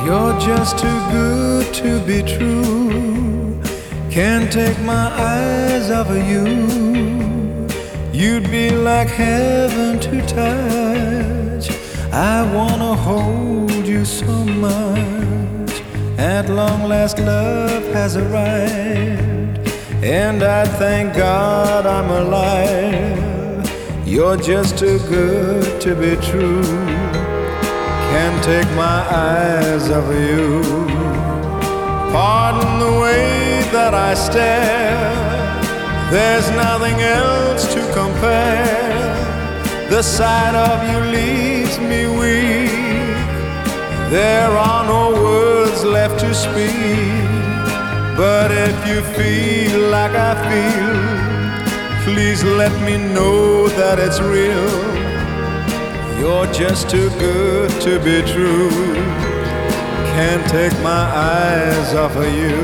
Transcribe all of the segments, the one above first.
You're just too good to be true. Can't take my eyes off of you. You'd be like heaven to touch. I wanna hold you so much. At long last love has arrived, and I thank God I'm alive. You're just too good to be true. Can't take my eyes off of you. Pardon the way that I stare. There's nothing else to compare. The sight of you leaves me weak. There are no words left to speak. But if you feel like I feel, please let me know that it's real. You're just too good to be true. Can't take my eyes off of you.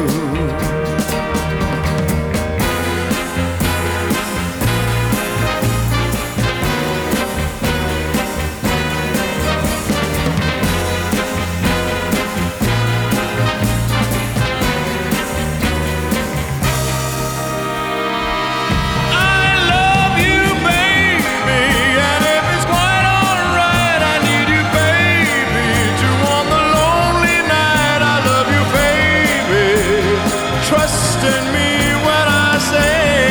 Trust in me when I say,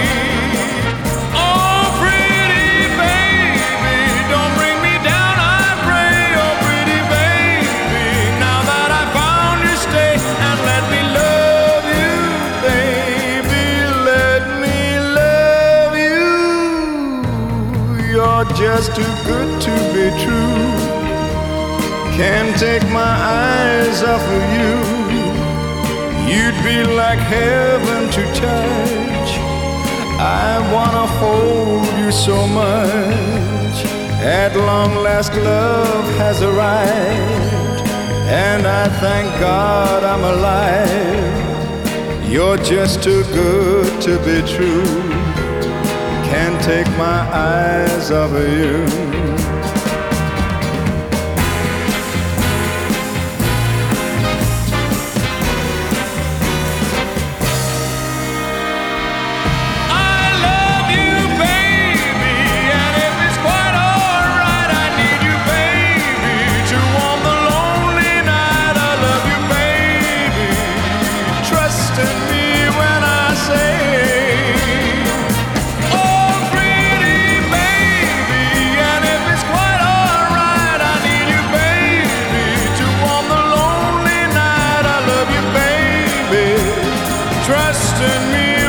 oh pretty baby, don't bring me down, I pray. Oh pretty baby, now that I found you, stay and let me love you, baby, let me love you. You're just too good to be true. Can't take my eyes off of you. You'd be like heaven to touch. I wanna hold you so much. At long last love has arrived, and I thank God I'm alive. You're just too good to be true. Can't take my eyes off of you. Trust in me.